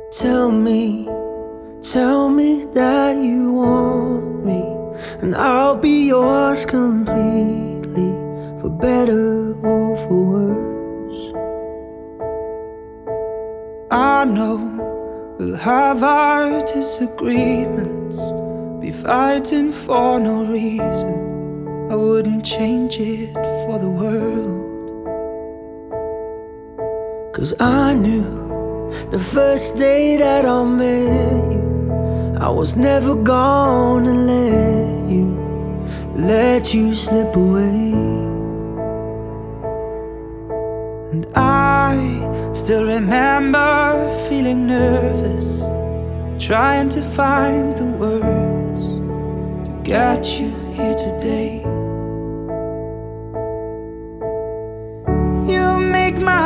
Tell me that you want me, and I'll be yours completely, for better or for worse. I know we'll have our disagreements, be fighting for no reason. I wouldn't change it for the world. 'Cause I knew the first day that I met you, I was never gonna let you slip away. And I still remember feeling nervous, trying to find the words to get you here today.